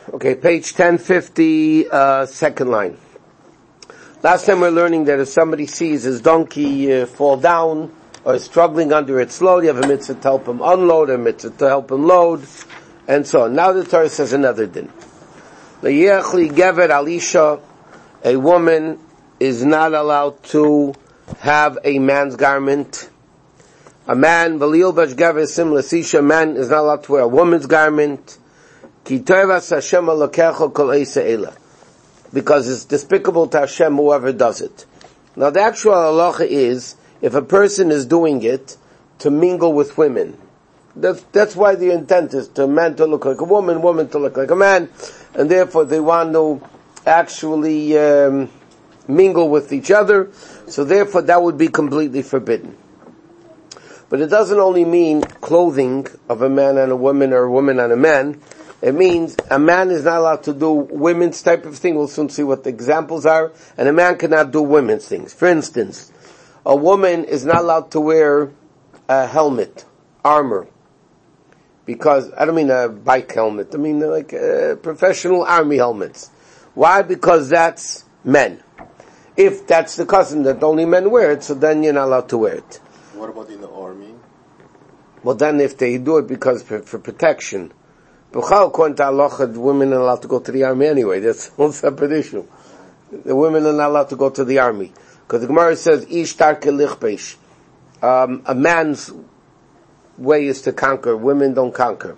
Okay, page 1050, second line. Last time we were learning that if somebody sees his donkey fall down or is struggling under its load, you have a mitzvah to help him unload, a mitzvah to help him load, and so on. Now the Torah says another din. L'yechli gever alisha, a woman is not allowed to have a man's garment. A man, v'liyilbash gever sim l'sisha, a man is not allowed to wear a woman's garment. Ki toivas Hashem alokecho kol eisa eila. Because it's despicable to Hashem whoever does it. Now the actual halacha is, if a person is doing it to mingle with women, that's why the intent is to man to look like a woman, woman to look like a man, and therefore they want to actually mingle with each other, so therefore that would be completely forbidden. But it doesn't only mean clothing of a man and a woman or a woman and a man. It means a man is not allowed to do women's type of thing. We'll soon see what the examples are. And a man cannot do women's things. For instance, a woman is not allowed to wear a helmet, armor. Because, I don't mean a bike helmet, I mean like professional army helmets. Why? Because that's men. If that's the custom that only men wear it, so then you're not allowed to wear it. What about in the army? Well then if they do it because for protection. According to halacha, women are allowed to go to the army anyway. That's a whole separate issue. The women are not allowed to go to the army. Because the Gemara says, Ish tarke lichpesh. A man's way is to conquer. Women don't conquer.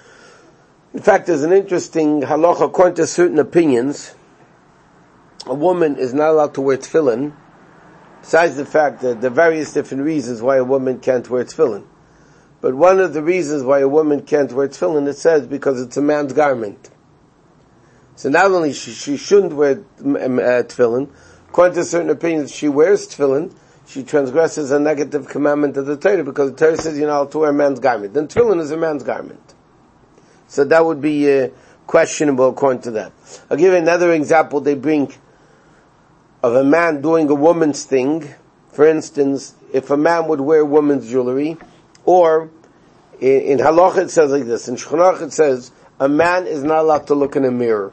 In fact, there's an interesting halacha, according to certain opinions, a woman is not allowed to wear tefillin, besides the fact that there are various different reasons why a woman can't wear tefillin. But one of the reasons why a woman can't wear tefillin, it says, because it's a man's garment. So not only she shouldn't wear tefillin, according to certain opinions, she wears tefillin, she transgresses a negative commandment of the Torah, because the Torah says you're not allowed to wear a man's garment. Then tefillin is a man's garment. So that would be questionable according to that. I'll give you another example they bring of a man doing a woman's thing. For instance, if a man would wear woman's jewelry, or in halacha it says like this, in Shulchan Aruch it says, a man is not allowed to look in a mirror.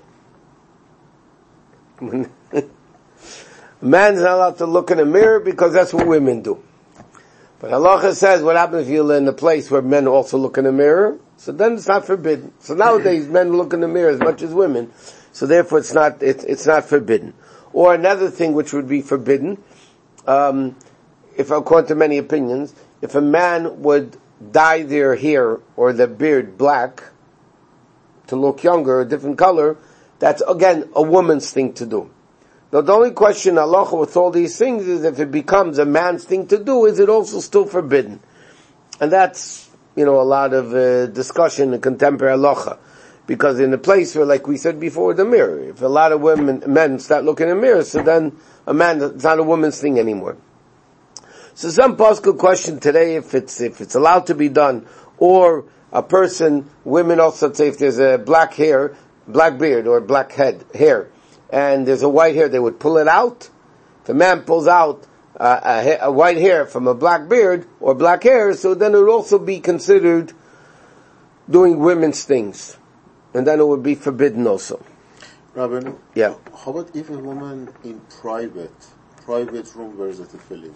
A man is not allowed to look in a mirror because that's what women do. But halacha says, what happens if you're in a place where men also look in a mirror? So then it's not forbidden. So nowadays men look in the mirror as much as women, so therefore it's not forbidden. Or another thing which would be forbidden, if according to many opinions, if a man would dye their hair or their beard black to look younger, a different color, that's again a woman's thing to do. Now the only question halacha with all these things is if it becomes a man's thing to do, is it also still forbidden? And that's, a lot of discussion in contemporary halacha. Because in a place where, like we said before, the mirror, if a lot of men start looking in mirrors, so then it's not a woman's thing anymore. So some poskel question today if it's allowed to be done, or a person, women also say if there's a black beard or black hair, and there's a white hair, they would pull it out. If a man pulls out a white hair from a black beard or black hair, so then it would also be considered doing women's things, and then it would be forbidden also. Rabbi, yeah. How about if a woman in private room wears a tefillin?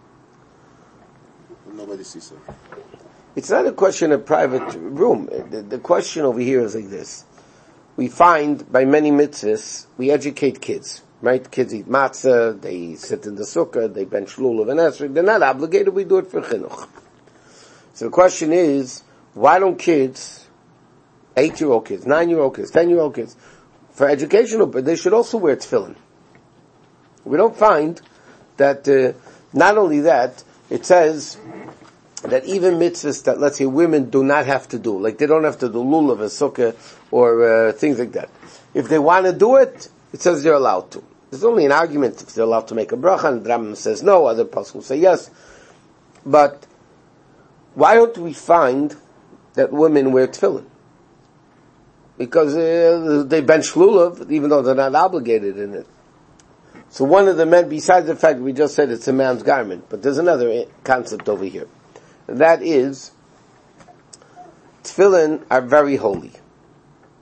Nobody sees her. It's not a question of private room. The question over here is like this. We find by many mitzvahs, we educate kids, right? Kids eat matzah, they sit in the sukkah, they bench lulav and esrog. They're not obligated, we do it for chinuch. So the question is, why don't kids, 8-year-old kids, 9-year-old kids, 10-year-old kids, for educational, but they should also wear tefillin. We don't find that, not only that, it says that even mitzvahs that, let's say, women do not have to do, like they don't have to do lulav, a sukkah, or things like that. If they want to do it, it says they're allowed to. There's only an argument if they're allowed to make a bracha, and the Rambam says no, other poskim say yes. But why don't we find that women wear tefillin? Because they bench lulav, even though they're not obligated in it. So one of the men, besides the fact we just said it's a man's garment, but there's another concept over here. That is, tefillin are very holy.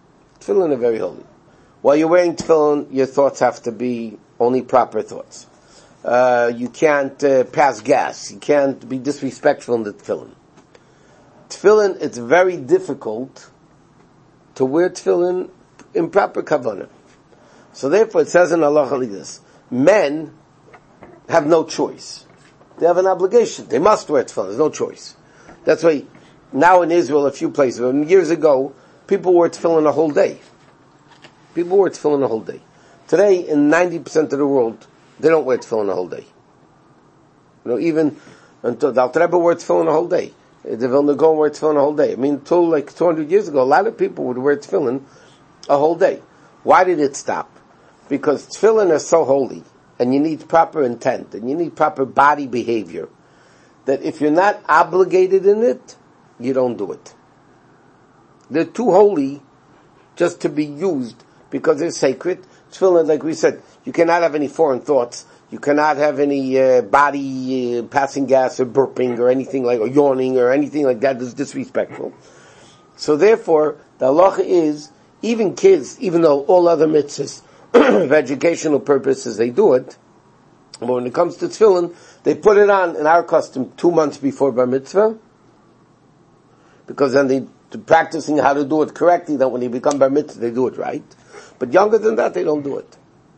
Tefillin are very holy. While you're wearing tefillin, your thoughts have to be only proper thoughts. You can't pass gas. You can't be disrespectful in the tefillin. Tefillin, it's very difficult to wear tefillin in proper kavanah. So therefore it says in Allah like this, men have no choice. They have an obligation. They must wear tefillin. There's no choice. That's why now in Israel, a few places, years ago, people wore tefillin a whole day. People wear tefillin a whole day. Today, in 90% of the world, they don't wear tefillin a whole day. Even until the Alter Rebbe wore tefillin a whole day. The Vilna Gaon wore tefillin a whole day. Until like 200 years ago, a lot of people would wear tefillin a whole day. Why did it stop? Because tefillin are so holy, and you need proper intent, and you need proper body behavior, that if you're not obligated in it, you don't do it. They're too holy just to be used because they're sacred. Tefillin, like we said, you cannot have any foreign thoughts. You cannot have any body passing gas or burping or anything like, or yawning or anything like that is disrespectful. So therefore, the halacha is, even kids, even though all other mitzvahs, for educational purposes, they do it, but when it comes to tefillin, they put it on, in our custom, 2 months before bar mitzvah, because then they're practicing how to do it correctly, that when they become bar mitzvah, they do it right. But younger than that, they don't do it.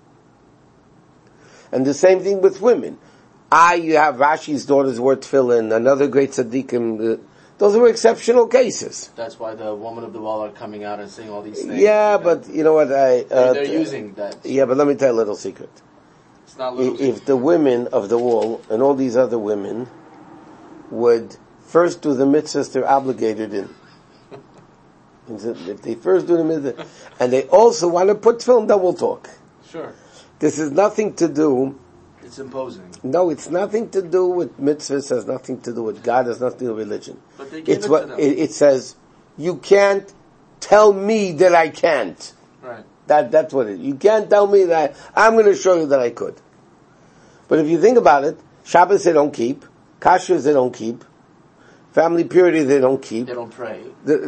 And the same thing with women. You have Rashi's daughters wear tefillin, another great tzaddikim. Those were exceptional cases. That's why the woman of the wall are coming out and saying all these things. Yeah, but you know what? They're using that. Yeah, but let me tell you a little secret. It's not little. If the women of the wall and all these other women would first do the mitzvahs they're obligated in, if they first do the mitzvah, and they also want to put tefillin, then we'll talk. Sure. This is nothing to do. It's imposing. No, it's nothing to do with mitzvahs. Has nothing to do with God. Has nothing to do with religion. But they give it's it what to them. It says. You can't tell me that I can't. Right. That's what it is. You can't tell me that I'm going to show you that I could. But if you think about it, Shabbos they don't keep, kashrus they don't keep, family purity they don't keep. They don't pray.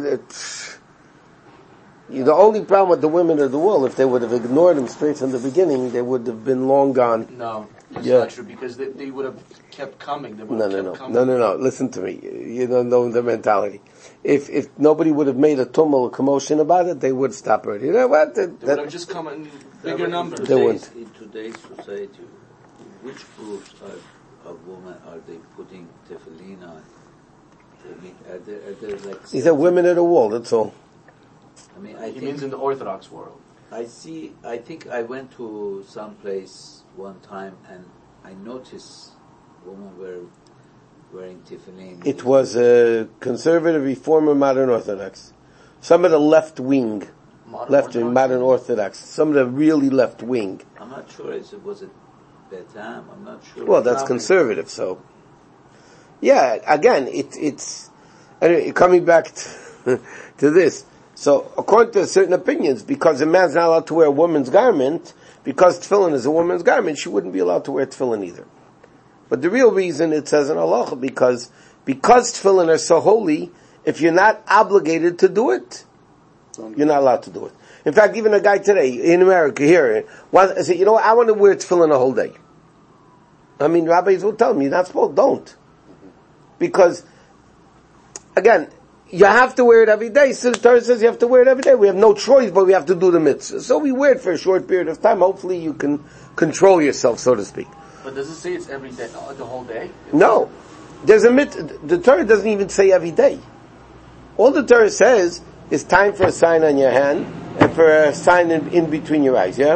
The only problem with the women of the world, if they would have ignored them straight from the beginning, they would have been long gone. No, it's not true, because they would have kept coming. They would have kept coming. No. Listen to me. You don't know the mentality. If nobody would have made a tumult, a commotion about it, they would stop already. You know what? They would have just come in bigger numbers. In today's society, which groups of women are they putting tefillin on? I mean, are there like... These are women of the wall, that's all. I mean, He means in the Orthodox world. I think I went to some place one time and I noticed women were wearing tefillin. It was a conservative reformer modern Orthodox. Some of the left wing, modern Orthodox. Some of the really left wing. I'm not sure. Was it Betam? I'm not sure. Well, that's conservative, so. Yeah, again, it's anyway, coming back to this. So, according to certain opinions, because a man's not allowed to wear a woman's garment, because tefillin is a woman's garment, she wouldn't be allowed to wear tefillin either. But the real reason it says in halacha, because tefillin are so holy, if you're not obligated to do it, you're not allowed to do it. In fact, even a guy today, in America, here, I say, you know what, I want to wear tefillin a whole day. I mean, rabbis will tell me, you're not supposed, don't. Because, again, you have to wear it every day. So the Torah says you have to wear it every day. We have no choice, but we have to do the mitzvah. So we wear it for a short period of time. Hopefully you can control yourself, so to speak. But does it say it's every day, the whole day? No. There's a mitzvah. The Torah doesn't even say every day. All the Torah says is time for a sign on your hand and for a sign in between your eyes, yeah?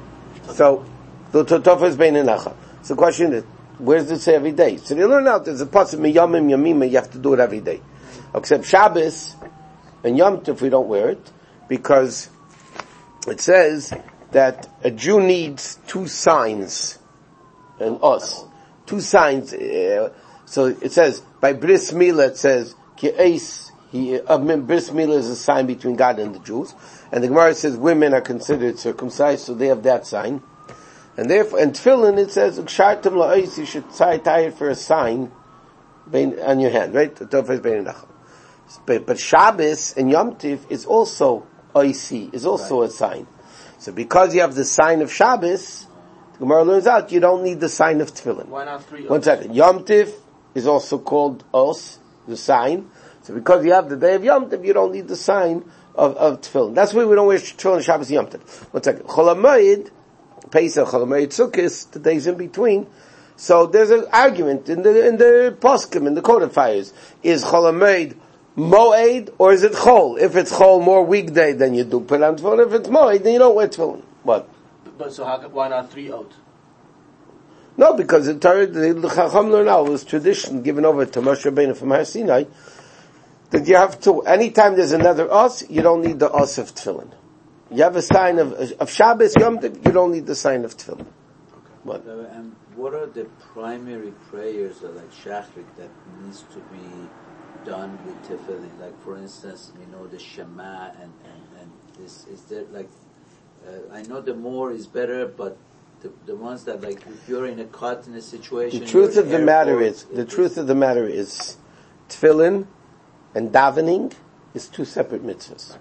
So, the Totofa is bein enacha. So the question is, where does it say every day? So they learn out there's a pasuk miyamim yamima, you have to do it every day. Except Shabbos and Yom Tov, we don't wear it, because it says that a Jew needs 2 signs, and us. 2 signs, so it says, by Bris Milah it says, Bris Milah is a sign between God and the Jews, and the Gemara says women are considered circumcised, so they have that sign. And therefore, and Tefillin it says, you should tie it for a sign on your hand, right? But Shabbos and Yom Tiv is also oisi is also a sign. So because you have the sign of Shabbos, the Gemara learns out you don't need the sign of tefillin. Why not 3 One second. Yom Tif is also called os, the sign. So because you have the day of Yom Tif, you don't need the sign of tefillin. That's why we don't wear tefillin Shabbos Yom Tif. One second. Chol HaMoed, Pesach, Chol HaMoed, Sukkot, the days in between. So there's an argument in the poskim, in the codifiers. Is Chol HaMoed Moed or is it Chol? If it's Chol, more weekday, then you do put on tefillin. If it's Moed, then you don't wear tefillin. What? But so why not 3 out? No, because the Chacham learned now, it was tradition given over to Moshe Rabbeinu from Har Sinai, that you have to, anytime there's another os, you don't need the os of tefillin. You have a sign of Shabbos, Yom Tov, you don't need the sign of tefillin. What? And what are the primary prayers like Shachrit that needs to be done with tefillin? Like for instance, the Shema and this, is there like, I know the more is better, but the ones that like if you're in a caught in a situation. The truth of the matter is, tefillin and davening is 2 separate mitzvahs.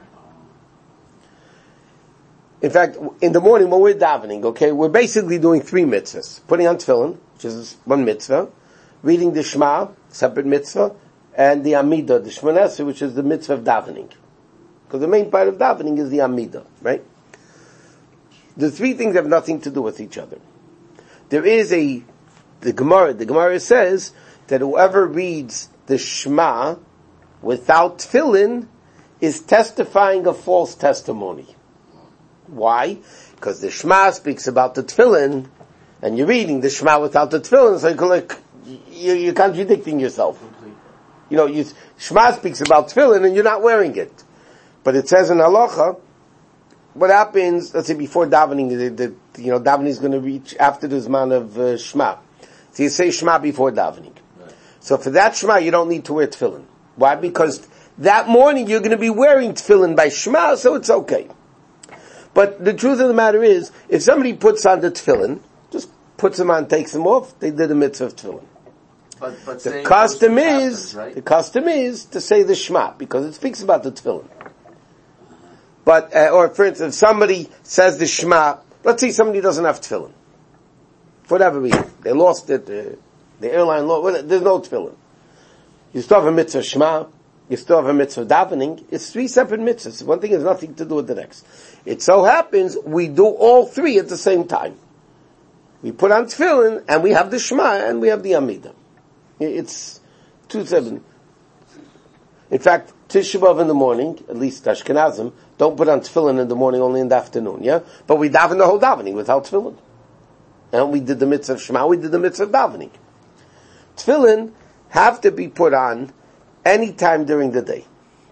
In fact, in the morning when we're davening, okay, we're basically doing 3 mitzvahs. Putting on tefillin, which is 1 mitzvah, reading the Shema, separate mitzvah, and the Amidah, the Shemona Esrei, which is the mitzvah of davening. Because the main part of davening is the Amidah, right? The 3 things have nothing to do with each other. There is the Gemara says that whoever reads the Shema without tefillin is testifying a false testimony. Why? Because the Shema speaks about the tefillin, and you're reading the Shema without the tefillin, so you're contradicting yourself. Shema speaks about tefillin and you're not wearing it. But it says in halacha, what happens, let's say before davening, davening is going to reach after the Zman of Shema. So you say Shema before davening. Right. So for that Shema, you don't need to wear tefillin. Why? Because that morning you're going to be wearing tefillin by Shema, so it's okay. But the truth of the matter is, if somebody puts on the tefillin, just puts them on, takes them off, they did a mitzvah of tefillin. But the custom is to say the Shema, because it speaks about the tefillin. But, or for instance, if somebody says the Shema, let's say somebody doesn't have tefillin. For whatever reason. They lost it, the airline lost, there's no tefillin. You still have a mitzvah Shema, you still have a mitzvah davening, it's 3 separate mitzvahs. One thing has nothing to do with the next. It so happens, we do all 3 at the same time. We put on tefillin, and we have the Shema, and we have the Amidah. It's 2-7. In fact, Tisha B'Av in the morning, at least Ashkenazim, don't put on tefillin in the morning, only in the afternoon, yeah? But we daven the whole davening without tefillin. And we did the mitzvah of Shema, we did the mitzvah of davening. Tefillin have to be put on any time during the day.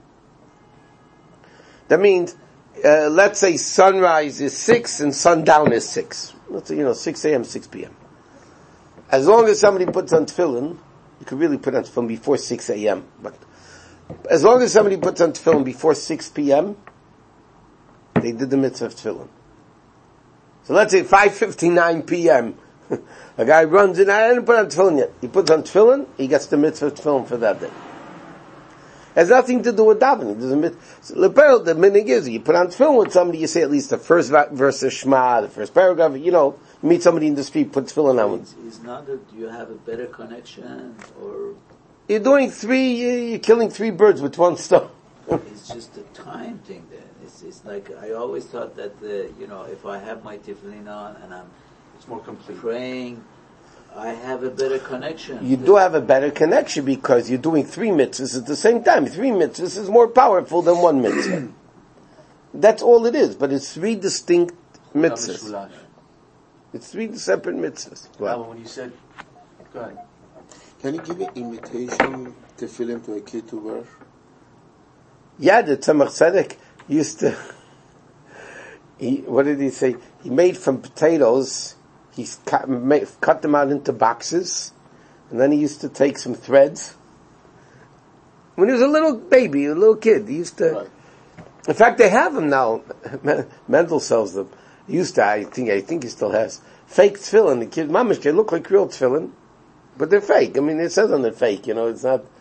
That means, let's say sunrise is 6 and sundown is 6. Let's say, 6 a.m., 6 p.m. As long as somebody puts on tefillin, you could really put on tefillin before 6 a.m., but as long as somebody puts on tefillin before 6 p.m., they did the mitzvah of tefillin. So let's say 5:59 p.m., a guy runs in, I didn't put on tefillin yet. He puts on tefillin, he gets the mitzvah of tefillin for that day. It has nothing to do with davening. The meaning is, you put on tefillin with somebody, you say at least the first verse of Shema, the first paragraph, you meet somebody in the street, put tefillin on. It's not that you have a better connection, or... You're doing you're killing 3 birds with 1 stone. It's just a time thing then. It's like, I always thought that, if I have my tefillin on and it's more complete praying, I have a better connection. You do have a better connection because you're doing 3 mitzvahs at the same time. 3 mitzvahs is more powerful than 1 mitzvah. That's all it is, but it's 3 distinct mitzvahs. It's 3 separate mitzvahs. Well, when you said, go ahead. Can you give an imitation tefillin to a kid to wear? Yeah, the Tzemach Tzedek used to, what did he say? He made from potatoes, he cut them out into boxes, and then he used to take some threads. When he was a little baby, a little kid, he used to, in fact they have them now, Mendel sells them. He used to, I think he still has, fake tefillin. The kids, mamish, they look like real tefillin, but they're fake. I mean, it says on they're fake, it's not,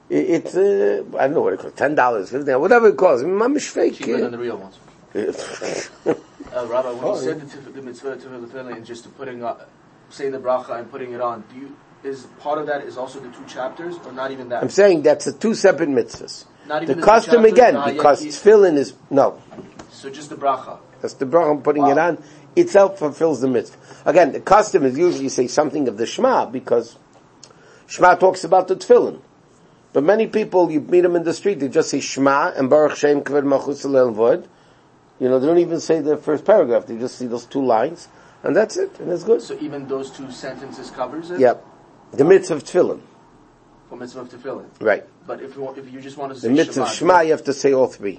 It's I don't know what it costs, $10, $15, whatever it costs. Mamish fake. Cheaper than the real ones. Rabbi, when you said the mitzvah to tefillin and just putting saying the bracha and putting it on, is part of that is also the 2 chapters, or not even that? I'm saying that's the 2 separate mitzvahs. Not even the the custom 2 chapters, again, because tefillin is no. So just the bracha. That's the bracha. I'm putting it on itself fulfills the mitzvah. Again, the custom is usually you say something of the Shema because Shema talks about the tefillin. But many people, you meet them in the street, they just say Shema and Baruch Shem Kavod Malchus Elel Vod. They don't even say the first paragraph. They just see those 2 lines, and that's it, and it's good. So even those 2 sentences covers it? Yep. The mitzvah of tefillin. For mitzvah of tefillin. Right. But if you just want to say the mitzvah of Shema, you have to say all 3.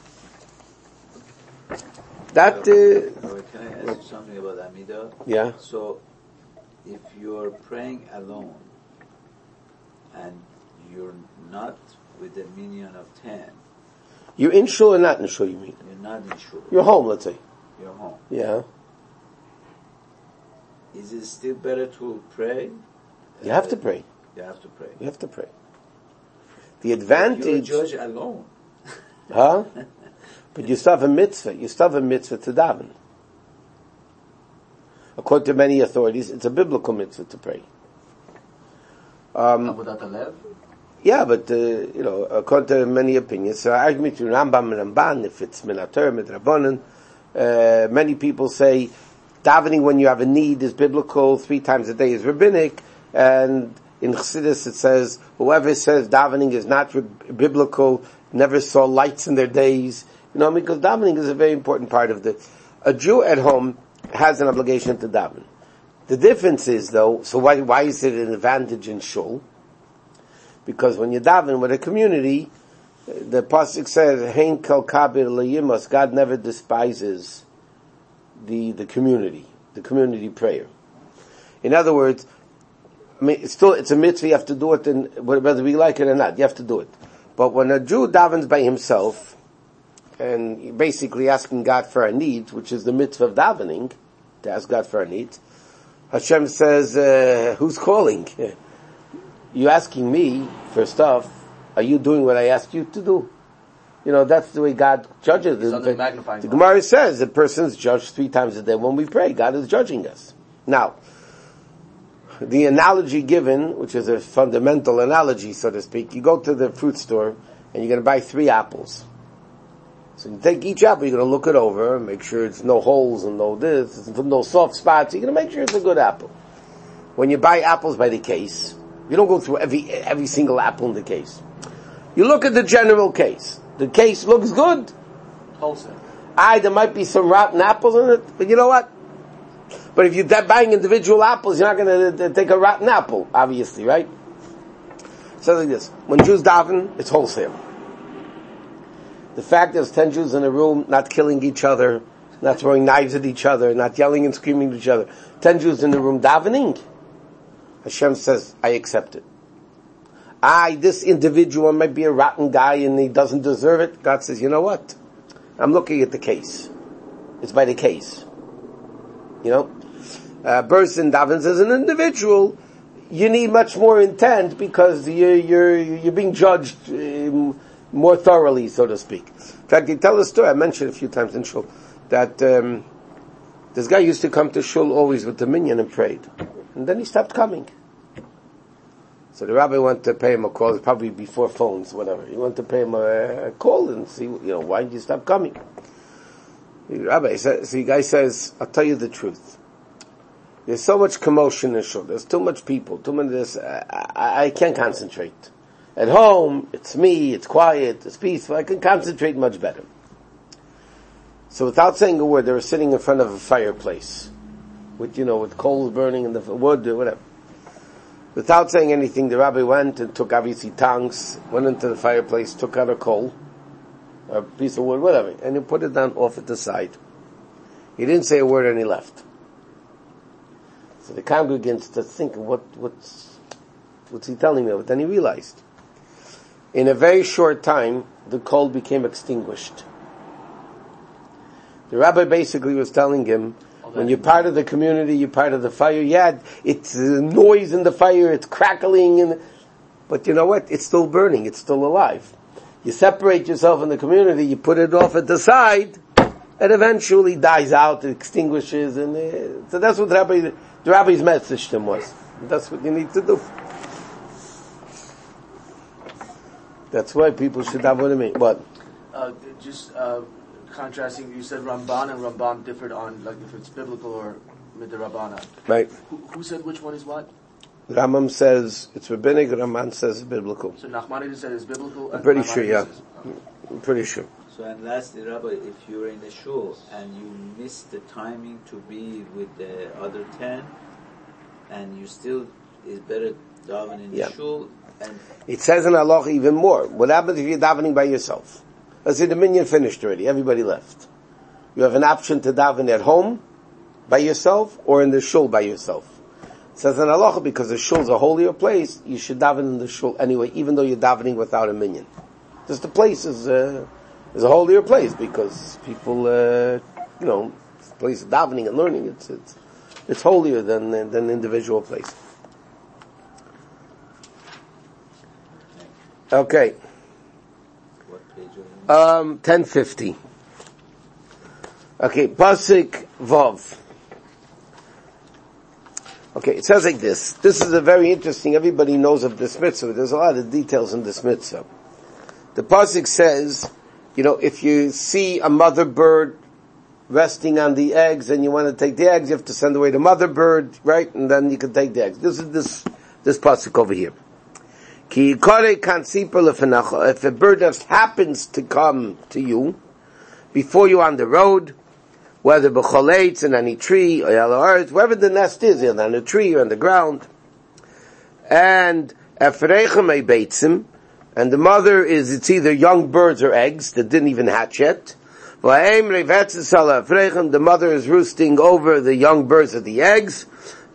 That, can I ask you something about Amidah? Yeah. So, if you're praying alone, and you're not with the minyan of 10, you're in shul or not in shul, you mean? you're not in shul. You're home, let's say. You're home. Yeah. Is it still better to pray? You have to pray. You have to pray. You have to pray. The advantage... You're a judge alone. Huh? But you still have a mitzvah. You still have a mitzvah to daven. According to many authorities, it's a biblical mitzvah to pray. Avodat Halev? Yeah, but, according to many opinions, so I agree to Rambam and Ramban, if it's Minator, Midrabanan, many people say davening when you have a need is biblical, 3 times a day is rabbinic, and in Chassidus it says, whoever says davening is not biblical, never saw lights in their days, because davening is a very important part of a Jew at home has an obligation to daven. The difference is though, so why is it an advantage in shul? Because when you daven with a community, the pasuk says, "Hein kol kabir leyimos." God never despises the community prayer. In other words, it's a mitzvah. You have to do it, whether we like it or not. You have to do it. But when a Jew davens by himself, and basically asking God for our needs, which is the mitzvah of davening, to ask God for our needs, Hashem says, "Who's calling? You asking me for stuff? Are you doing what I asked you to do?" That's the way God judges. The Gemara says the person's judged 3 times a day when we pray. God is judging us. Now, the analogy given, which is a fundamental analogy, so to speak, you go to the fruit store and you're going to buy 3 apples. So you take each apple, you're going to look it over, make sure it's no holes and no this, no soft spots. You're going to make sure it's a good apple. When you buy apples by the case, you don't go through every single apple in the case. You look at the general case. The case looks good. Wholesale. There might be some rotten apples in it, but you know what? But if you're buying individual apples, you're not going to take a rotten apple, obviously, right? So like this. When Jews daven, it's wholesale. The fact there's 10 Jews in a room, not killing each other, not throwing knives at each other, not yelling and screaming at each other. 10 Jews in the room davening. Hashem says, I accept it. This individual might be a rotten guy and he doesn't deserve it. God says, you know what? I'm looking at the case. It's by the case. A person davens as an individual, you need much more intent because you're being judged more thoroughly, so to speak. In fact, they tell a story, I mentioned a few times in shul, that this guy used to come to shul always with the minyan and prayed. And then he stopped coming. So the rabbi went to pay him a call, probably before phones, whatever. He went to pay him a call and see, why did you stop coming? The rabbi says, the guy says, I'll tell you the truth. There's so much commotion in shul. There's too much people, too many this. I can't concentrate. At home, it's me, it's quiet, it's peaceful. I can concentrate much better. So without saying a word, they were sitting in front of a fireplace with coals burning and the wood or whatever. Without saying anything, the rabbi went and took obviously tongs, went into the fireplace, took out a coal, a piece of wood, whatever, and he put it down off at the side. He didn't say a word and he left. So the congregants started thinking, what's he telling me? But then he realized. In a very short time, the coal became extinguished. The rabbi basically was telling him, when you're part of the community, you're part of the fire. Yeah, it's noise in the fire, it's crackling, But you know what? It's still burning. It's still alive. You separate yourself in the community, you put it off at the side, it eventually dies out, it extinguishes, and so that's what the rabbi's message to him was. That's what you need to do. That's why people should have what I mean. What? Contrasting, you said Ramban and Ramban differed on, like, if it's biblical or midrabbanan. Right. Who said which one is what? Rambam says it's rabbinic, Ramban says it's biblical. So Nachmanides said it's biblical? I'm pretty sure, yeah. I'm pretty sure. So, and lastly, Rabbi, if you're in the shul and you miss the timing to be with the other 10, and you still, is better daven in the shul, and it says in Allah even more. What happens if you're davening by yourself? Let's say the minyan finished already, everybody left. You have an option to daven at home by yourself or in the shul by yourself. It says in Allah, because the shul is a holier place, you should daven in the shul anyway, even though you're davening without a minyan. Just the place is a holier place because people, it's a place of davening and learning. It's holier than an individual place. Okay. what page are you 1050. Okay, Pasuk Vav. Okay, it says like this. This is a very interesting, everybody knows of this mitzvah. There's a lot of details in this mitzvah. The Pasuk says, if you see a mother bird resting on the eggs and you want to take the eggs, you have to send away the mother bird, right? And then you can take the eggs. This is this Pasuk over here. If a bird just happens to come to you, before you on the road, whether b'choletz in any tree or yellow earth, wherever the nest is, either on a tree or on the ground, and efreichem beitzim, and the mother it's either young birds or eggs that didn't even hatch yet. The mother is roosting over the young birds of the eggs.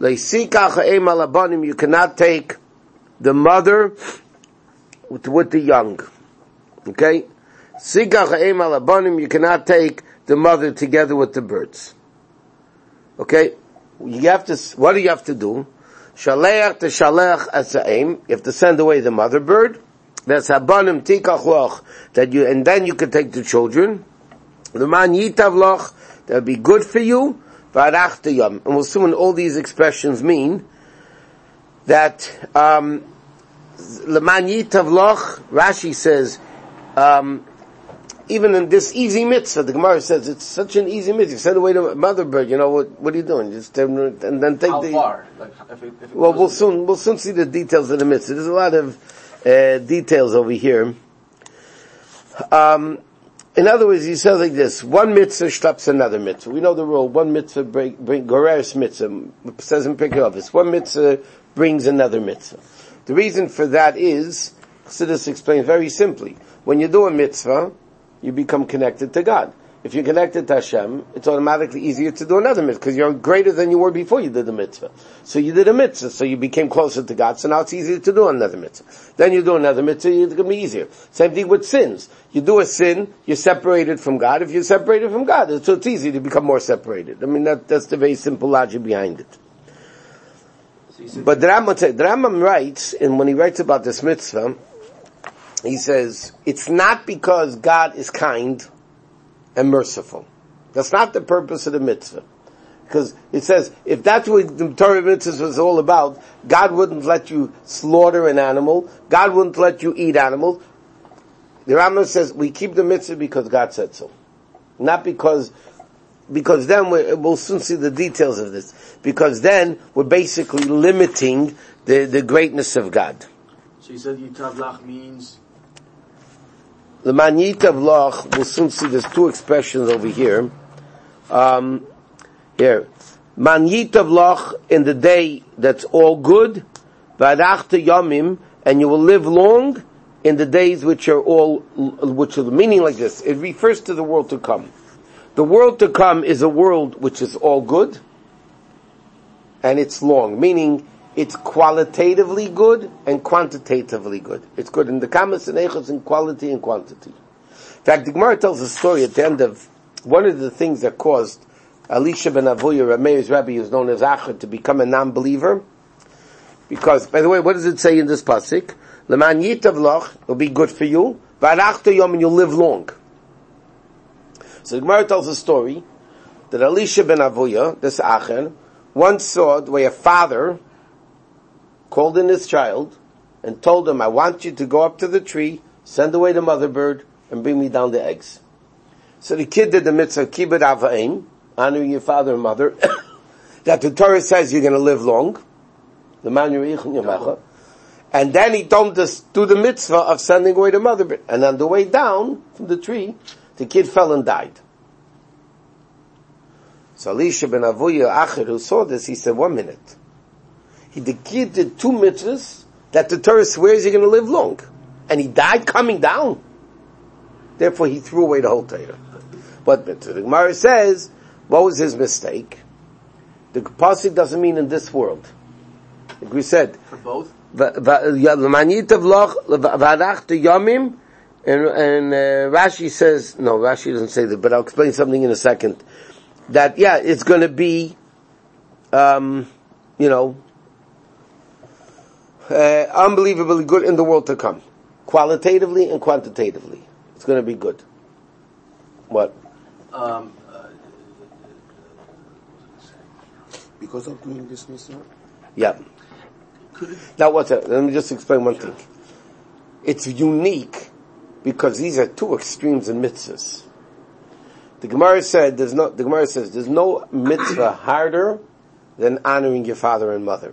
You cannot take the mother with the young. Okay? You cannot take the mother together with the birds. Okay? What do you have to do? Shaleach to shalech asa'im. You have to send away the mother bird. That's habanim tikach loch. And then you can take the children. The man yitav loch. That would be good for you. V'arach yom. And we'll see what all these expressions mean. That, leman yitav loch, Rashi says, even in this easy mitzvah, the Gemara says it's such an easy mitzvah. Send away the mother bird. What are you doing? Just and then take How the. How far? Like, if it well, we'll soon see the details of the mitzvah. There's a lot of details over here. In other words, he says like this: one mitzvah stops another mitzvah. We know the rule: one mitzvah bring goreres mitzvah. It says in Pirkei Avos, one mitzvah brings another mitzvah. The reason for that is, Chassidus explains very simply: when you do a mitzvah, you become connected to God. If you're connected to Hashem, it's automatically easier to do another mitzvah, because you're greater than you were before you did the mitzvah. So you did a mitzvah, so you became closer to God, so now it's easier to do another mitzvah. Then you do another mitzvah, it's going to be easier. Same thing with sins. You do a sin, you're separated from God. If you're separated from God, so it's easy to become more separated. I mean, that's the very simple logic behind it. But the Rambam writes, and when he writes about this mitzvah, he says, it's not because God is kind and merciful. That's not the purpose of the mitzvah. Because it says, if that's what the Torah mitzvah was all about, God wouldn't let you slaughter an animal. God wouldn't let you eat animals. The Rambam says, we keep the mitzvah because God said so. Not because then we'll soon see the details of this. Because then we're basically limiting the greatness of God. So you said Yitav Lach means? The man Yitav Lach, we'll soon see there's two expressions over here. Here. Man Yitav Lach in the day that's all good, V'arachta Yomim, and you will live long in the days which are meaning like this. It refers to the world to come. The world to come is a world which is all good, and it's long, meaning it's qualitatively good and quantitatively good. It's good in the kamas and echos in quality and quantity. In fact, the Gemara tells a story at the end of one of the things that caused Elisha ben Avuya, Rameir's Rebbe, who's known as Achad, to become a non-believer. Because, by the way, what does it say in this pasuk? Leman yitav loch, it'll be good for you. V'arachta yom, and you'll live long. So the Gemara tells a story that Elisha ben Avuya, this Acher, once saw the way a father called in his child and told him, I want you to go up to the tree, send away the mother bird, and bring me down the eggs. So the kid did the mitzvah, kibbud av va'em, honoring your father and mother, that the Torah says you're going to live long. The man and then he told us do the mitzvah of sending away the mother bird. And on the way down from the tree, the kid fell and died. So Elisha ben Avuya Acher, who saw this, he said, 1 minute. The kid did 2 mitzvahs that the Torah swears you're going to live long. And he died coming down. Therefore he threw away the whole Torah. What mitzvah? The Gemara says, what was his mistake? The pasuk doesn't mean in this world. Like we said. For both? And Rashi says, no, Rashi doesn't say that, but I'll explain something in a second. That, yeah, it's going to be, unbelievably good in the world to come. Qualitatively and quantitatively. It's going to be good. What? Because of doing this mitzvah? Yeah. Now what's that? Let me just explain one thing. It's unique because these are two extremes in mitzvahs. The Gemara says there's no mitzvah harder than honoring your father and mother.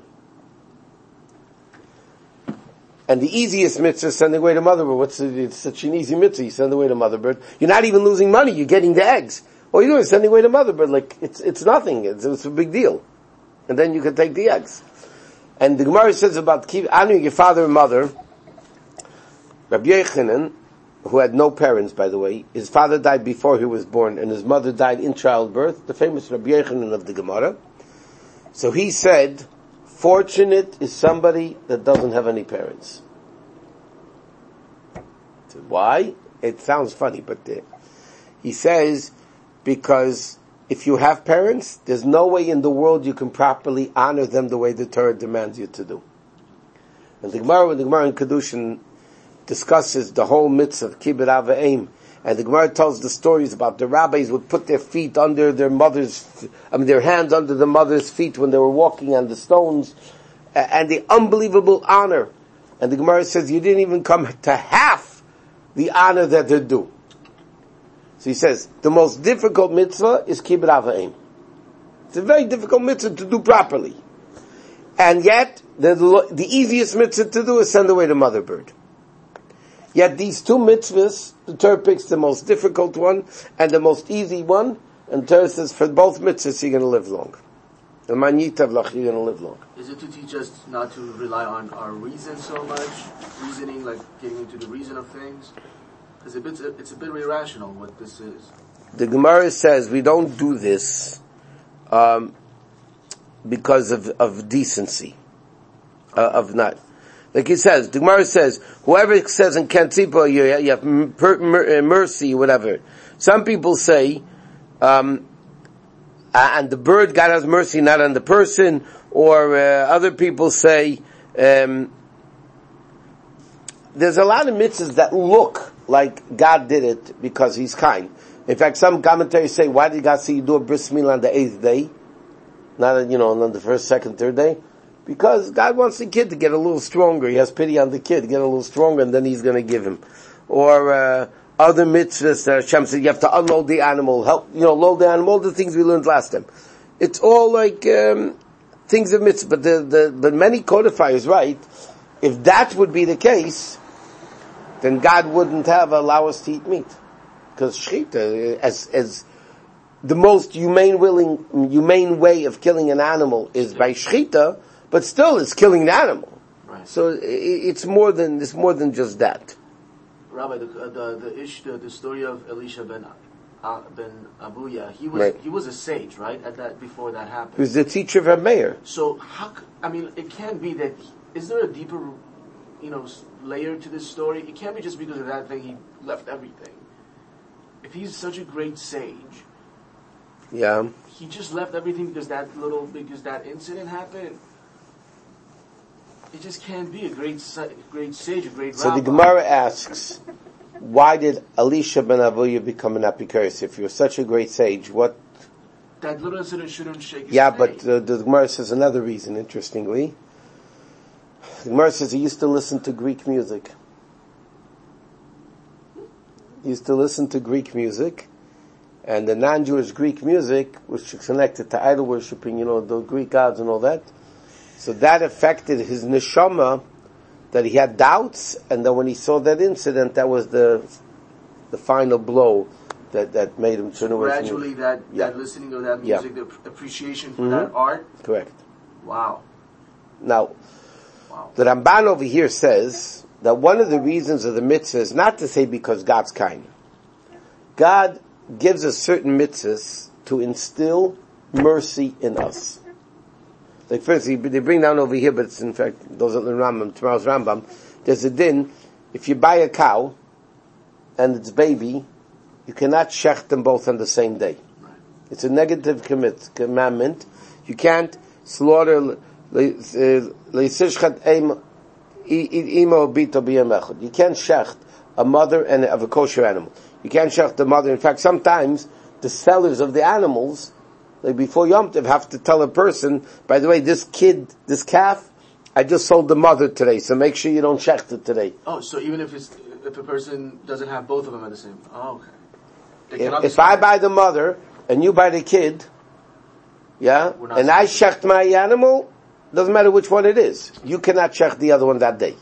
And the easiest mitzvah is sending away the mother bird. It's such an easy mitzvah. You send away the mother bird. You're not even losing money. You're getting the eggs. All you're doing is sending away the mother bird. Like, it's nothing. It's a big deal. And then you can take the eggs. And the Gemara says about honoring your father and mother, Rabbi Yochanan, who had no parents, by the way, his father died before he was born, and his mother died in childbirth, the famous Rabbi Yochanan of the Gemara. So he said, fortunate is somebody that doesn't have any parents. So why? It sounds funny, but he says, because if you have parents, there's no way in the world you can properly honor them the way the Torah demands you to do. And the Gemara in Kedushin discusses the whole mitzvah of kibbud av va'em, and the Gemara tells the stories about the rabbis would put their feet under their their hands under the mother's feet when they were walking on the stones, and the unbelievable honor. And the Gemara says you didn't even come to half the honor that they're due. So he says, the most difficult mitzvah is kibbud av va'em. It's a very difficult mitzvah to do properly. And yet, the easiest mitzvah to do is send away the mother bird. Yet these two mitzvahs, the Torah picks the most difficult one and the most easy one, and the Torah says for both mitzvahs you're going to live long. The man yitav lach, you're going to live long. Is it to teach us not to rely on our reason so much? Reasoning, like getting into the reason of things? Because it's a bit irrational what this is. The Gemara says we don't do this because of decency, of not. Like it says, the Gemara says, whoever says in Kantzipa, you have mercy, whatever. Some people say, and the bird, God has mercy not on the person, or other people say, there's a lot of mitzvahs that look like God did it because He's kind. In fact, some commentators say, why did God say you do a bris milah on the 8th day? Not, on the first, second, third day? Because God wants the kid to get a little stronger. He has pity on the kid, to get a little stronger, and then He's going to give him. Or other mitzvahs that Hashem said you have to unload the animal, load the animal, all the things we learned last time. It's all like things of mitzvah. But many codifiers write, if that would be the case, then God wouldn't allow us to eat meat. Because shechita, as the most humane way of killing an animal is by shechita, but still it's killing the animal. Right. So it's more than just that. Rabbi, the story of Elisha ben Avuya, he was a sage, right? Before that happened, He was the teacher of a mayor. So it can't be that. Is there a deeper, layer to this story? It can't be just because of that thing he left everything. If he's such a great sage, yeah, he just left everything because that incident happened. He just can't be a great sage, a great So rabbi. the Gemara asks, why did Elisha ben Avuya become an Epicurus? If you're such a great sage, what? That little incident shouldn't shake his Yeah, faith. but the Gemara says another reason, interestingly. The Gemara says he used to listen to Greek music. He used to listen to Greek music, and the non-Jewish Greek music, which is connected to idol worshipping, the Greek gods and all that. So that affected his neshama, that he had doubts, and then when he saw that incident, that was the final blow that made him turn away from gradually it. that listening to that Yeah. music, the appreciation for that art. Correct. Wow. Now, Wow. the Ramban over here says that one of the reasons of the mitzvah is not to say because God's kind. God gives us certain mitzvahs to instill mercy in us. Like first, they bring down over here, but it's in fact, those are the Rambam, tomorrow's Rambam, there's a din, if you buy a cow, and its baby, you cannot shech them both on the same day. Right. It's a negative commandment. You can't slaughter leisishchat imo bito b'yamechad. You can't shecht a mother and of a kosher animal. You can't shecht the mother. In fact, sometimes the sellers of the animals, like before Yom Tov, have to tell a person, by the way, this calf, I just sold the mother today, so make sure you don't shecht it today. Oh, so even if a person doesn't have both of them at the same. Oh, okay. They cannot If I buy the mother and you buy the kid, yeah, We're not and I shecht my animal, doesn't matter which one it is. You cannot shecht the other one that day.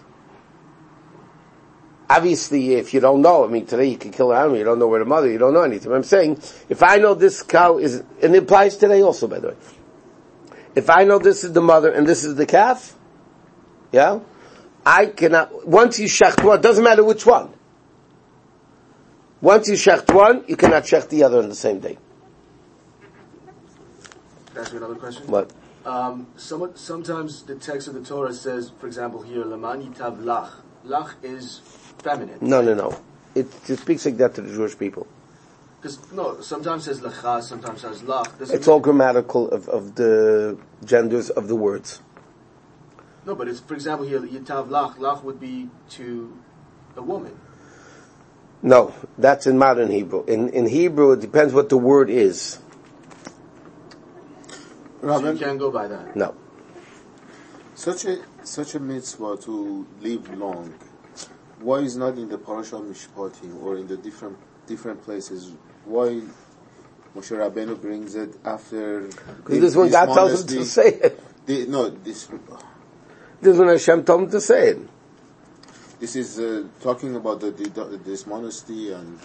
Obviously, if you don't know, today you can kill an animal, you don't know where the mother, you don't know anything. I'm saying, if I know this cow is, and it applies today also, by the way. If I know this is the mother and this is the calf, yeah, I cannot, once you shecht one, doesn't matter which one. Once you shecht one, you cannot shecht the other on the same day. That's another question. What? Sometimes the text of the Torah says, for example, here, Laman yitav lach. Lach is feminine. No. It speaks like that to the Jewish people. Because sometimes says lacha, sometimes says lach. It's all grammatical of the genders of the words. No, but it's, for example, here, yitav lach. Lach would be to a woman. No, that's in modern Hebrew. In Hebrew, it depends what the word is. So you can't go by that. No. Such a mitzvah to live long, why is not in the Parashat Mishpatim or in the different places? Why Moshe Rabbeinu brings it after? Because this one God tells him to say it. This one Hashem told him to say it. This is talking about this modesty and.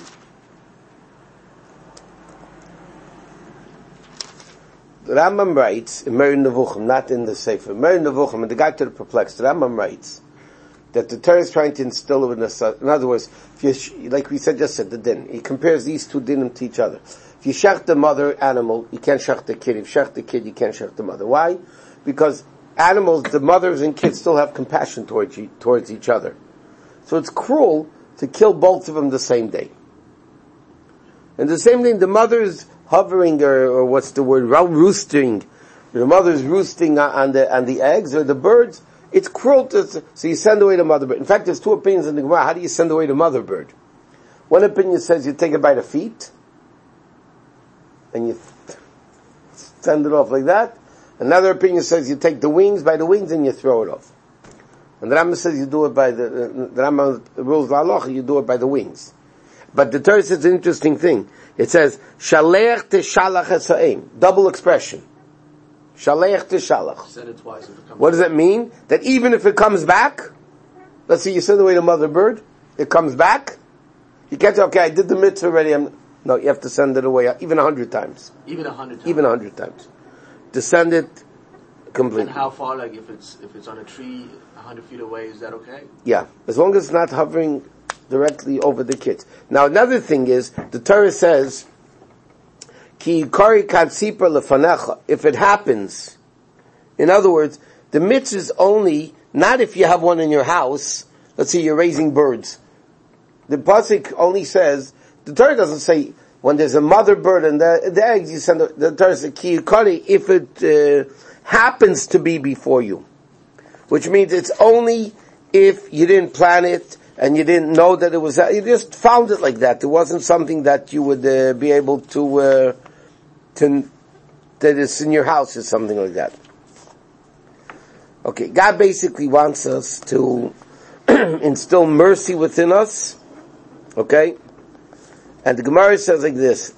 The Rambam writes in Moreh Nevuchim, not in the Sefer. Moreh Nevuchim, and the guy to the perplexed, the Rambam writes that the Torah is trying to instill in us. In other words, if you, like we just said, the din. He compares these two dinim to each other. If you shech the mother animal, you can't shech the kid. If you shech the kid, you can't shech the mother. Why? Because animals, the mothers and kids still have compassion towards each other. So it's cruel to kill both of them the same day. And the same thing, the mother's hovering, or what's the word, roosting. The mother's roosting on the eggs or the birds. It's cruel so you send away the mother bird. In fact, there's two opinions in the Gemara. How do you send away the mother bird? One opinion says you take it by the feet, and you send it off like that. Another opinion says you take the wings by the wings and you throw it off. And the Rambam says you do it by the Rambam rules l'halacha, you do it by the wings. But the Torah says an interesting thing. It says, Shalech teshalach esa'im. Double expression. Shalech teshalach. Said it twice. If it comes What does that mean? That even if it comes back, let's say you send away the mother bird, it comes back, you can't say, okay, I did the mitzvah already. No, you have to send it away even 100 times. Even 100 times. Even 100 times. To send it completely. And how far, like if it's on a tree 100 feet away, is that okay? Yeah. As long as it's not hovering directly over the kids. Now another thing is, the Torah says, Ki yikari katzipra lefanecha. If it happens, in other words, the mitzvah is only, not if you have one in your house, let's say you're raising birds. The pasuk only says, the Torah doesn't say, when there's a mother bird and the eggs, you send the Torah says, Ki yikari, if it happens to be before you. which means it's only if you didn't plan it and you didn't know that it was, you just found it like that. It wasn't something that you would be able to that is in your house or something like that. Okay, God basically wants us to instill mercy within us. Okay? And the Gemara says like this.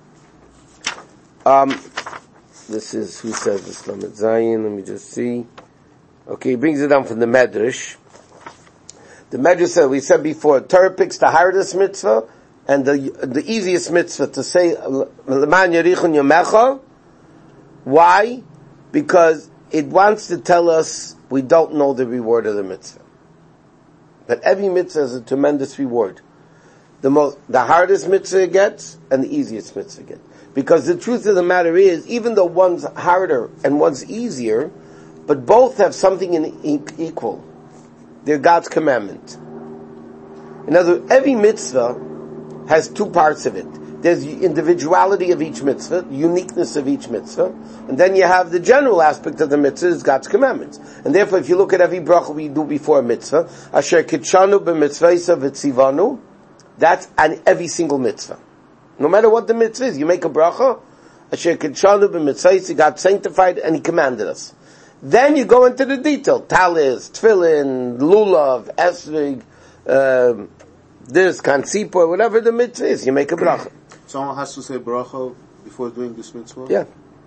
This is, who says this? Lamed Zayin, let me just see. Okay, he brings it down from the Medrash. The Medrash said, we said before, Torah picks the hardest mitzvah and the easiest mitzvah to say, L'man yarichun yamecha. Why? Because it wants to tell us we don't know the reward of the mitzvah. But every mitzvah has a tremendous reward. The hardest mitzvah gets and the easiest mitzvah gets. Because the truth of the matter is, even though one's harder and one's easier, but both have something in equal. They're God's commandment. In other words, every mitzvah has two parts of it. There's the individuality of each mitzvah, uniqueness of each mitzvah, and then you have the general aspect of the mitzvah is God's commandments. And therefore, if you look at every bracha we do before a mitzvah, Asher kitshanu b'mitzvaysa v'tzivanu, that's on every single mitzvah. No matter what the mitzvah is, you make a bracha, Asher kitshanu b'mitzvaysa, God sanctified and He commanded us. Then you go into the detail, talis, tefillin, lulav, esrig, this, kansipor, whatever the mitzvah is, you make a bracha. Someone has to say bracha before doing this mitzvah? Yeah.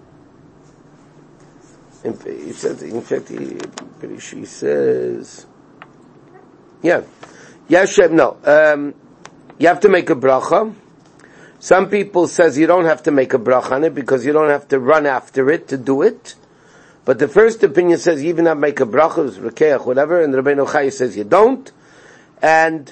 He says, in fact, she says, yeah. Yashem, no. You have to make a bracha. Some people says you don't have to make a bracha on it because you don't have to run after it to do it. But the first opinion says you even have to make a bracha, rekeach, whatever, and Rabbeinu Chai says you don't. And,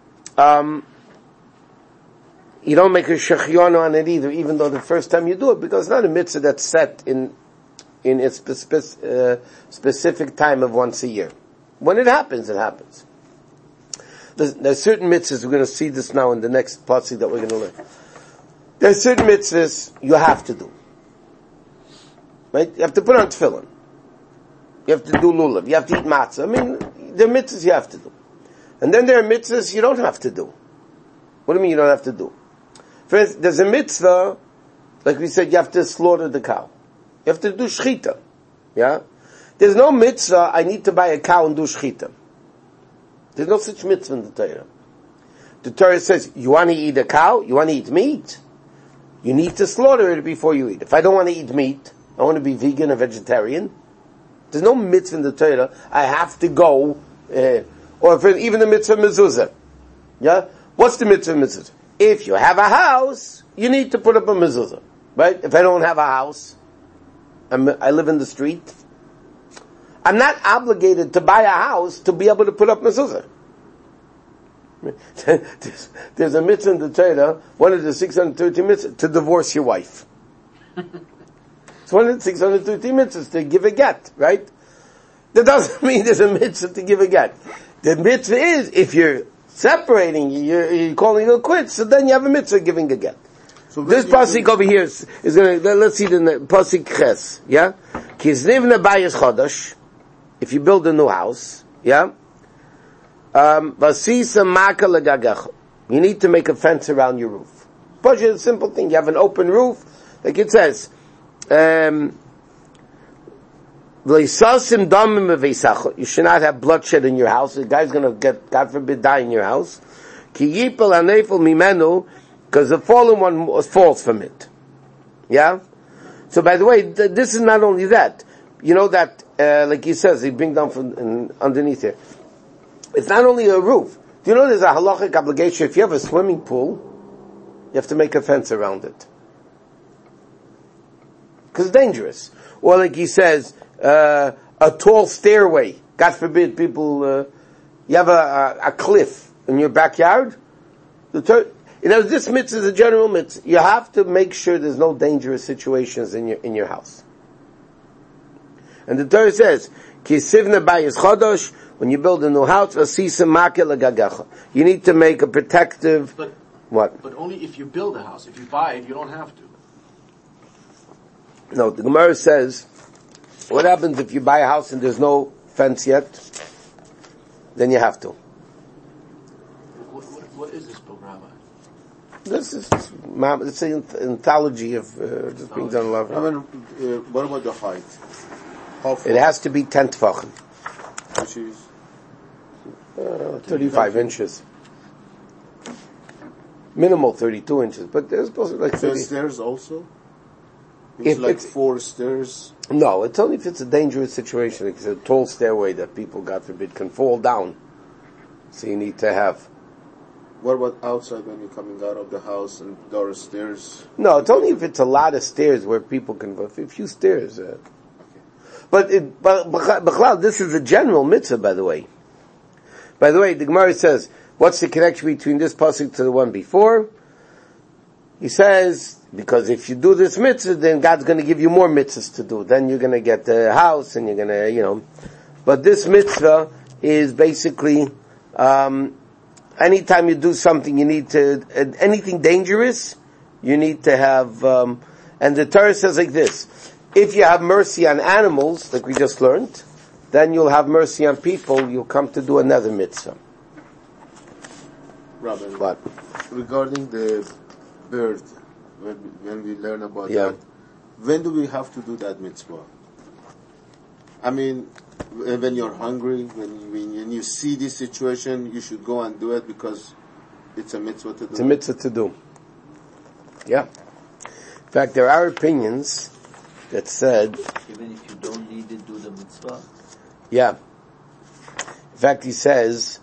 you don't make a shechiyonu on it either, even though the first time you do it, because it's not a mitzvah that's set in its specific time of once a year. When it happens, it happens. There's certain mitzvahs, we're going to see this now in the next pasuk that we're going to learn. There's certain mitzvahs you have to do. Right? You have to put on tefillin. You have to do lulav. You have to eat matzah. I mean, there are mitzvahs you have to do. And then there are mitzvahs you don't have to do. What do you mean you don't have to do? For instance, there's a mitzvah, like we said, you have to slaughter the cow. You have to do shchita. Yeah? There's no mitzvah, I need to buy a cow and do shchita. There's no such mitzvah in the Torah. The Torah says, you want to eat a cow? You want to eat meat? You need to slaughter it before you eat. If I don't want to eat meat, I want to be vegan or vegetarian, there's no mitzvah in the Torah, I have to go, or for even the mitzvah mezuzah. Yeah? What's the mitzvah mezuzah? If you have a house, you need to put up a mezuzah. Right? If I don't have a house, I live in the street, I'm not obligated to buy a house to be able to put up mezuzah. There's a mitzvah in the Torah, one of the 630 mitzvahs, to divorce your wife. It's one of the 630 mitzvahs to give a get, right? That doesn't mean there's a mitzvah to give a get. The mitzvah is, if you're separating, you're calling it quits, so then you have a mitzvah giving a get. So this pasuk over here is going to, let's see the pasuk ches, yeah? Kiznivna bayis chodosh, if you build a new house, yeah? Vasisa maka legagacha, you need to make a fence around your roof. But it's a simple thing, you have an open roof, like it says, you should not have bloodshed in your house. The guy's going to get, God forbid, die in your house. Because the fallen one falls from it. Yeah? So by the way, this is not only that. You know that, like he says, he brings down from underneath here. It's not only a roof. Do you know there's a halachic obligation? If you have a swimming pool, you have to make a fence around it. Because it's dangerous. Or like he says, a tall stairway. God forbid people, you have a cliff in your backyard. This mitzvah is a general mitzvah. You have to make sure there's no dangerous situations in your house. And the Torah says, Kisivna bayis chodosh, when you build a new house, vasisa makeh legagacha. You need to make a protective, what? But only if you build a house. If you buy it, you don't have to. No, the Gemara says, what happens if you buy a house and there's no fence yet, then you have to. What is this book, Rabbi? This is it's an anthology of just being done love. I mean, what about the height? How far? It has to be 10 tefachim, Which is 35 inches. Minimal 32 inches, but there's supposed to be like the 30. stairs also? If It's like it's- 4 stairs. No, it's only if it's a dangerous situation. It's a tall stairway that people, God forbid, can fall down. So you need to have. What about outside when you're coming out of the house and there are stairs? No, it's only if it's a lot of stairs where people can go. A few stairs. But B'chlal, this is a general mitzvah, by the way. By the way, the Gemara says, what's the connection between this pasuk to the one before? He says, because if you do this mitzvah, then God's going to give you more mitzvahs to do. Then you're going to get the house, and you're going to, But this mitzvah is basically, anytime you do something, you need to, anything dangerous, you need to have, and the Torah says like this, if you have mercy on animals, like we just learned, then you'll have mercy on people, you'll come to do another mitzvah. Robin, What? regarding the bird, when we learn about Yeah. that, when do we have to do that mitzvah? I mean, when you're hungry, when you see this situation, you should go and do it because it's a mitzvah to do. It's a mitzvah to do. Yeah. In fact, there are opinions that said, Even if you don't need it, do the mitzvah. yeah. In fact, he says,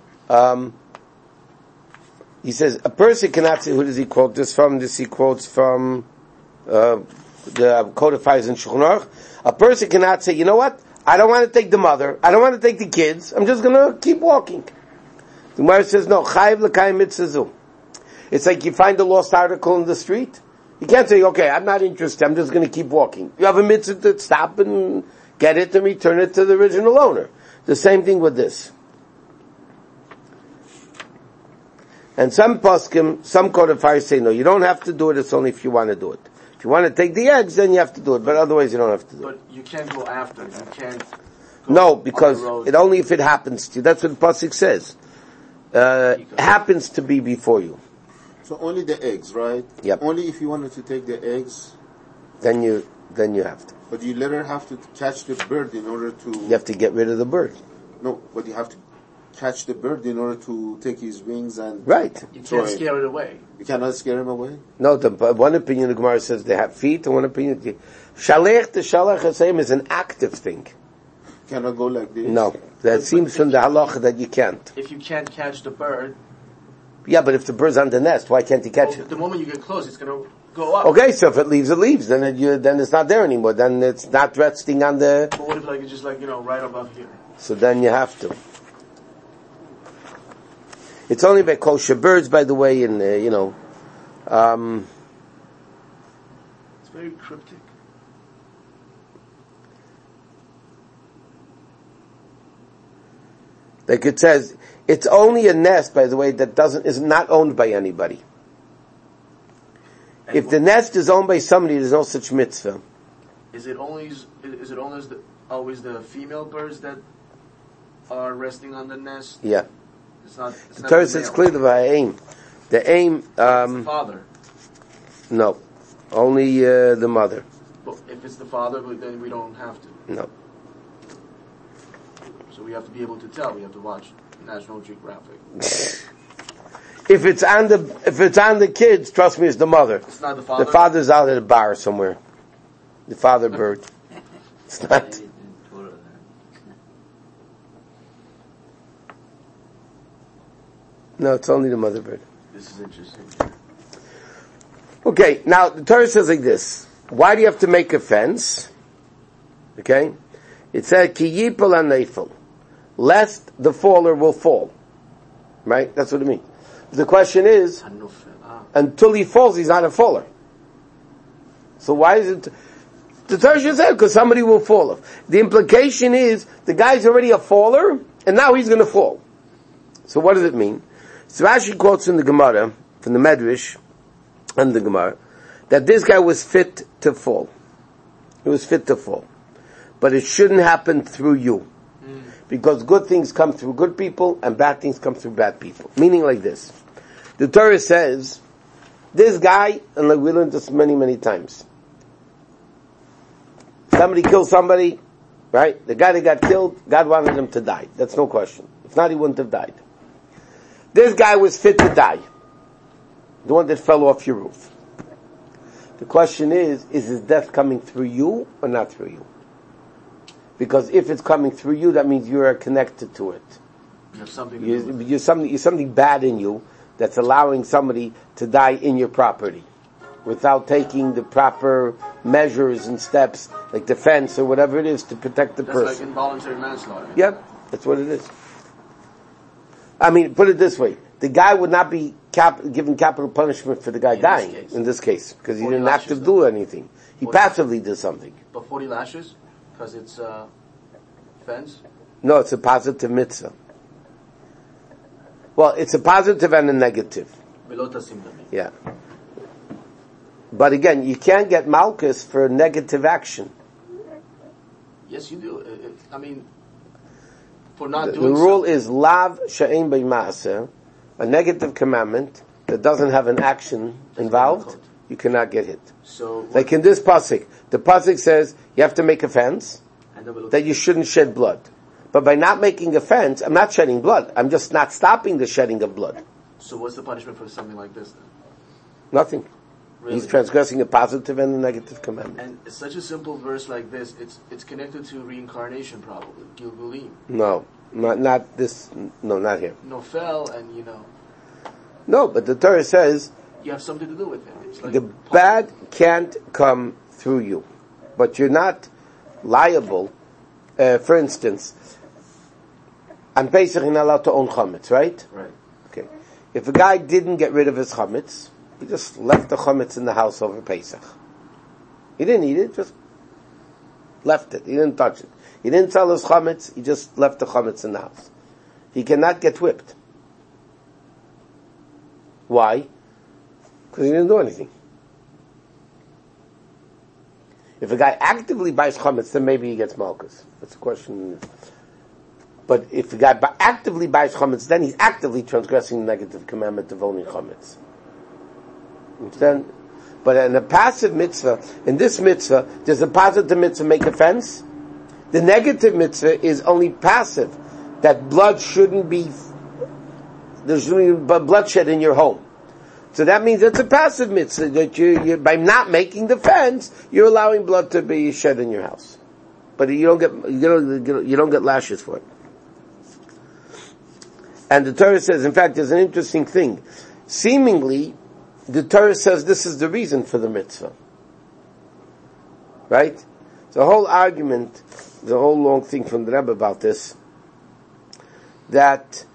a person cannot say, who does he quote this from? He quotes from, the codifiers in Shulchan Aruch. A person cannot say, you know what? I don't want to take the mother. I don't want to take the kids. I'm just going to keep walking. The Gemara says, no, chayiv l'kayim mitzvah. It's like you find a lost article in the street. You can't say, okay, I'm not interested. I'm just going to keep walking. You have a mitzvah to stop and get it and return it to the original owner. The same thing with this. And some poskim, some codifiers say, no, you don't have to do it. It's only if you want to do it. If you want to take the eggs, then you have to do it. But otherwise, you don't have to do it. But you can't go after. You can't. No, because on the road. it only if it happens to you. That's what the pasuk says. Happens to be before you. So only the eggs, right? Yep. Only if you wanted to take the eggs, Then you have to. but you later have to catch the bird in order to. You have to get rid of the bird. No, but you have to catch the bird in order to take his wings and. Right. You Sorry. can't scare it away. You cannot scare him away. No, one opinion the Gemara says they have feet, and one opinion shalech to shalach hasayim is an active thing. Cannot go like this. No, that seems from the halacha that you can't. If you can't catch the bird, Yeah, but if the bird's on the nest, why can't you catch it? the moment you get close, it's going to go up. Okay, so if it leaves, it leaves. Then it's not there anymore. Then it's not resting on the. But what if it's just right above here? So then you have to. It's only by kosher birds, by the way, and It's very cryptic. like it says, it's only a nest, by the way, that is not owned by anybody. And If the nest is owned by somebody, there's no such mitzvah. Is it always always the female birds that are resting on the nest? Yeah. It's not. The Torah says clearly the aim. The aim, the father. no. Only the mother. But if it's the father, then we don't have to. No. So we have to be able to tell. We have to watch National Geographic. If it's on the kids, trust me, it's the mother. It's not the father. The father's out at a bar somewhere. The father bird. It's not. Maybe in Torah there. No, it's only the mother bird. This is interesting. Okay, now the Torah says like this. Why do you have to make a fence? Okay? It said, Ki yipol hanefel, lest the faller will fall. Right? That's what it means. The question is, until he falls, he's not a faller. So why is it... The Torah should say, because somebody will fall off. The implication is, the guy's already a faller, and now he's going to fall. So what does it mean? So Rashi quotes in the Gemara, from the Medrash, and the Gemara, that this guy was fit to fall. He was fit to fall. But it shouldn't happen through you. Because good things come through good people and bad things come through bad people. Meaning like this. The Torah says, this guy, and like we learned this many, many times. Somebody kills somebody, right? The guy that got killed, God wanted him to die. That's no question. If not, he wouldn't have died. This guy was fit to die. The one that fell off your roof. The question is his death coming through you or not through you? Because if it's coming through you, that means you are connected to it. You have something You're something bad in you that's allowing somebody to die in your property without taking the proper measures and steps, like defense or whatever it is, to protect the person. That's like involuntary manslaughter. Yep, that's what it is. I mean, put it this way. The guy would not be given capital punishment for the guy dying, in this case, because he didn't actively do anything. He passively did something. But 40 lashes? Because it's fence? No, it's a positive mitzvah. Well, it's a positive and a negative. Yeah. But again, you can't get malchus for negative action. Yes, you do. I mean, for not doing the rule is lav she'ein b'ma'aseh, a negative commandment that doesn't have an action involved, you cannot get hit. So, like in this pasuk, the pasuk says you have to make a fence that you shouldn't shed blood. But by not making a fence, I'm not shedding blood. I'm just not stopping the shedding of blood. So what's the punishment for something like this then? Nothing. Really? He's transgressing a positive and a negative commandment. And it's such a simple verse like this, it's connected to reincarnation probably, Gilgulim. No, not this. No, not here. Nofel and No, but the Torah says you have something to do with it. It's like the bad can't come through you, but you're not liable. For instance, on Pesach you're not allowed to own chametz, right? Right. Okay. If a guy didn't get rid of his chametz, he just left the chametz in the house over Pesach. He didn't eat it, just left it. He didn't touch it. He didn't sell his chametz, he just left the chametz in the house. He cannot get whipped. Why? Because he didn't do anything. If a guy actively buys chametz, then maybe he gets malchus. That's a question. But if a guy actively buys chametz, then he's actively transgressing the negative commandment of owning chametz. Understand? But in a passive mitzvah, in this mitzvah, there's a positive mitzvah, make a fence. The negative mitzvah is only passive, that blood shouldn't be, there shouldn't be bloodshed in your home. So that means it's a passive mitzvah, that you by not making the fence, you're allowing blood to be shed in your house. But you don't get lashes for it. And the Torah says, in fact, there's an interesting thing. Seemingly, the Torah says this is the reason for the mitzvah. Right? The whole argument, the whole long thing from the Rebbe about this, that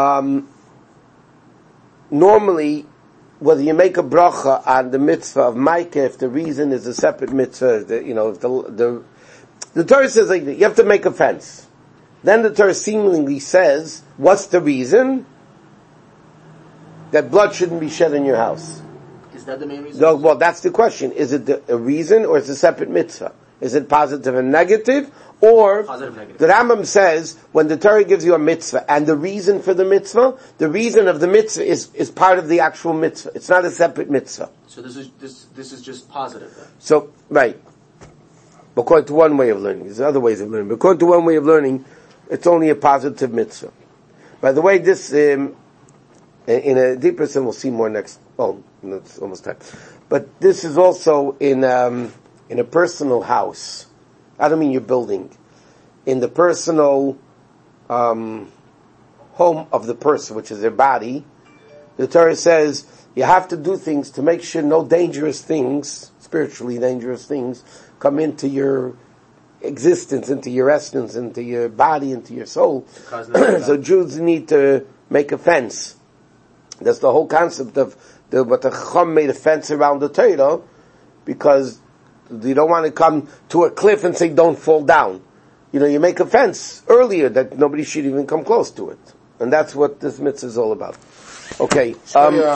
normally, whether you make a bracha on the mitzvah of Maikah, if the reason is a separate mitzvah, if the Torah says like that, you have to make a fence. Then the Torah seemingly says, what's the reason? That blood shouldn't be shed in your house. Is that the main reason? No, well, that's the question. Is it a reason or is it a separate mitzvah? Is it positive and negative? Or, positive, negative. The Rambam says, when the Torah gives you a mitzvah, and the reason for the mitzvah of the mitzvah is part of the actual mitzvah. It's not a separate mitzvah. So this is just positive then? So, right. According to one way of learning. There's other ways of learning. But according to one way of learning, it's only a positive mitzvah. By the way, this, in a deeper sense, we'll see more next, it's almost time. But this is also in a personal house. I don't mean your building. In the personal home of the person, which is their body, the Torah says you have to do things to make sure no dangerous things, spiritually dangerous things, come into your existence, into your essence, into your body, into your soul. So Jews need to make a fence. That's the whole concept of what the Chacham made a fence around the Torah, because you don't want to come to a cliff and say, don't fall down. You make a fence earlier that nobody should even come close to it. And that's what this mitzvah is all about. Okay.